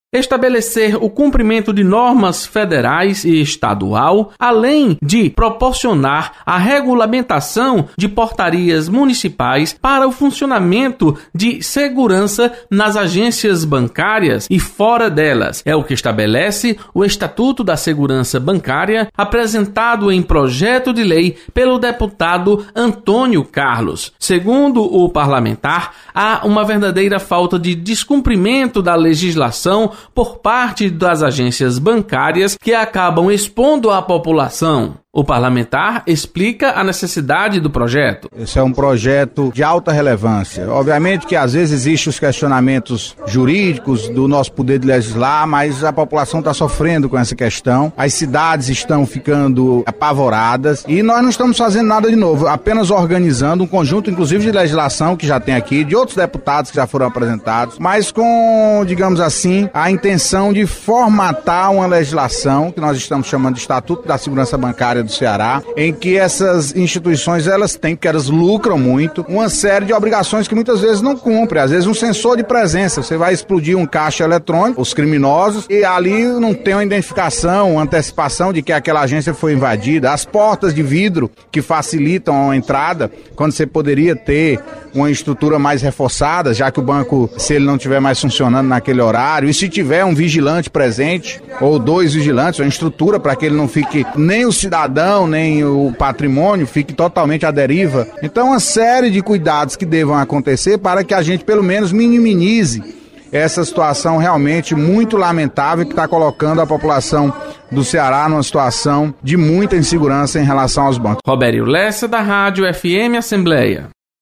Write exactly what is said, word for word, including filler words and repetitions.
estabelecer o cumprimento de normas federais e estadual, além de proporcionar a regulamentação de portarias municipais para o funcionamento de segurança nas agências bancárias e fora delas. É o que estabelece o Estatuto da Segurança Bancária, apresentado em projeto de lei pelo deputado Antônio Carlos. Segundo o parlamentar, há uma verdadeira falta de descumprimento da legislação por parte das agências bancárias que acabam expondo a população. O parlamentar explica a necessidade do projeto. Esse é um projeto de alta relevância. Obviamente que às vezes existem os questionamentos jurídicos do nosso poder de legislar, mas a população está sofrendo com essa questão. As cidades estão ficando apavoradas e nós não estamos fazendo nada de novo, apenas organizando um conjunto, inclusive, de legislação que já tem aqui, de outros deputados que já foram apresentados, mas com, digamos assim, a intenção de formatar uma legislação que nós estamos chamando de Estatuto da Segurança Bancária do Ceará, em que essas instituições, elas têm, porque elas lucram muito, uma série de obrigações que muitas vezes não cumprem. Às vezes um sensor de presença, você vai explodir um caixa eletrônico, os criminosos, e ali não tem uma identificação, uma antecipação de que aquela agência foi invadida. As portas de vidro que facilitam a entrada, quando você poderia ter uma estrutura mais reforçada, já que o banco, se ele não estiver mais funcionando naquele horário, e se tiver um vigilante presente, ou dois vigilantes, uma estrutura para que ele não fique, nem o cidadão, nem o patrimônio, fique totalmente à deriva. Então, uma série de cuidados que devam acontecer para que a gente, pelo menos, minimize essa situação realmente muito lamentável que está colocando a população do Ceará numa situação de muita insegurança em relação aos bancos. Robério Lessa, da Rádio F M Assembleia.